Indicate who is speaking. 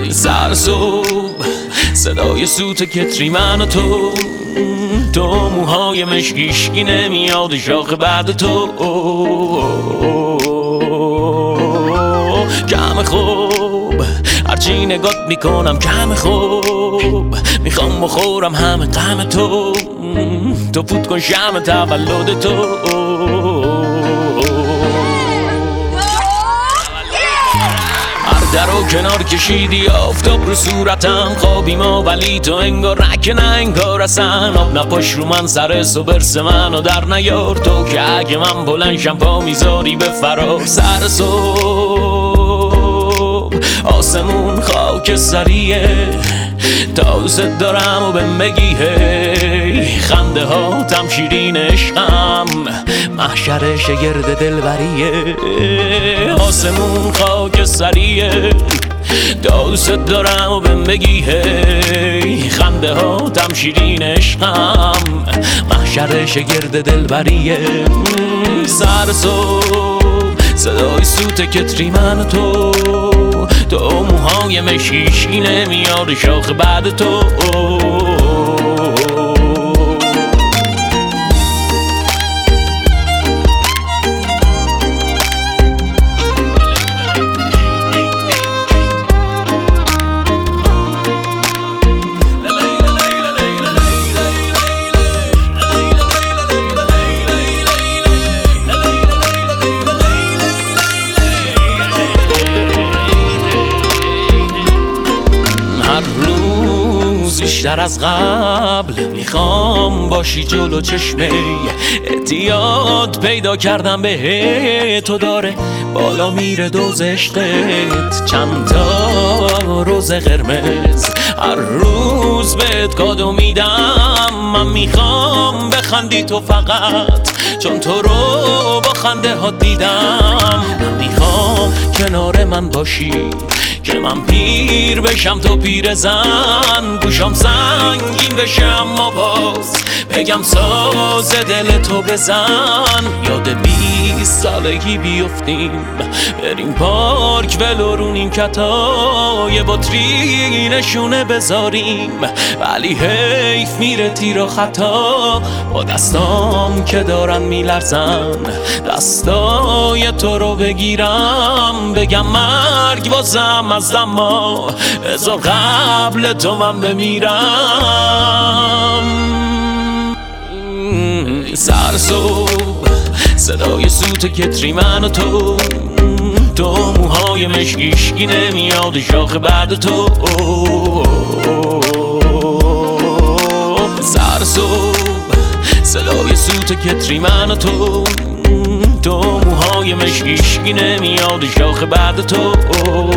Speaker 1: سر صبح صدای سوت کتری من و تو موهای مشکیشکی نمیاد شاخ بعد تو کم خوب هرچی نگات میکنم کم خوب میخوام بخورم همه غم تو فوت کن شمع تولد تو در و کنار کشیدی آفتاب رو صورتم خوابی ما ولی تو انگار رک نه انگار اصلا آب نپاش رو من سر برس منو در نیار تو که اگه من بلنشم پا میذاری به فرار سر صبح آسمون خاک سریه تا دوست دارم و بهم بگی هی خنده ها تم شیرین عشقم محشر شگرد دلبریه آسمون خاک سریه تا دوست دارم و بهم بگی هی خنده ها تم شیرین عشقم محشر شگرد دلبریه سر صبح صدای سوت کتری من و تو موهای مشیشکی نمیاد شاخ بعد تو بیشتر از قبل میخوام باشی جلو چشمه اعتیاد پیدا کردم به تو داره بالا میره دوز عشقت چند تا روز قرمز هر روز بهت کادو میدم من میخوام بخندی تو فقط چون تو رو با خنده ها دیدم من میخوام کنار من باشی که من پیر بشم تو پیر زن گوشم سنگین بشه اما باز بگم ساز دل تو بزن یاد 20 سالگی بیفتیم بریم پارک ولو رو نیمکتا یه بطری نشونه بذاریم ولی حیف میره تیر و خطا با دستام که دارن میلرزن دستای تو رو بگیرم بگم مرگ بازم از اما ازا قبل تو من بمیرم سر صبح صدای سوت کتری من و تو موهای مشکیشکی نمیاد شاخ بعد تو سر صبح صدای سوت کتری من و تو موهای مشکیشکی نمیاد شاخ بعد تو